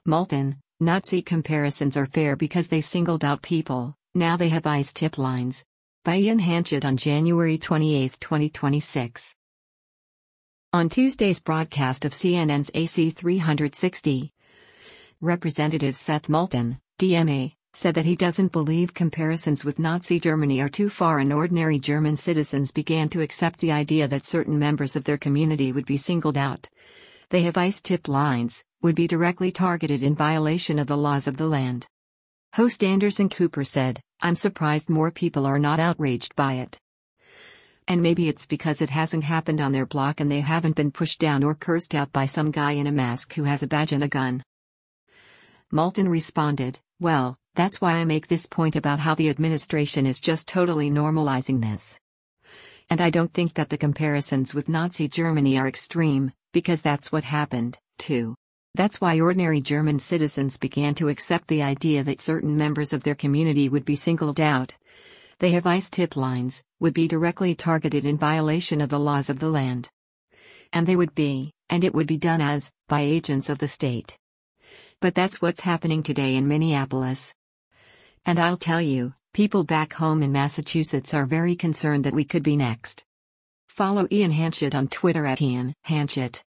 Maltin, Nazi comparisons are fair because they singled out people, now they have ICE tip lines. By Ian Hanchett on January 28, 2026. On Tuesday's broadcast of CNN's AC 360, Representative Seth Moulton, DMA, said that he doesn't believe comparisons with Nazi Germany are too far, and ordinary German citizens began to accept the idea that certain members of their community would be singled out. They have ICE tip lines, would be directly targeted in violation of the laws of the land. Host Anderson Cooper said, "I'm surprised more people are not outraged by it. And maybe it's because it hasn't happened on their block and they haven't been pushed down or cursed out by some guy in a mask who has a badge and a gun." Moulton responded, "Well, that's why I make this point about how the administration is just totally normalizing this. And I don't think that the comparisons with Nazi Germany are extreme, because that's what happened, too. That's why ordinary German citizens began to accept the idea that certain members of their community would be singled out. They have ICE tip lines, would be directly targeted in violation of the laws of the land. And they would be, and it would be done by agents of the state. But that's what's happening today in Minneapolis. And I'll tell you, people back home in Massachusetts are very concerned that we could be next." Follow Ian Hanchett on Twitter @IanHanchett.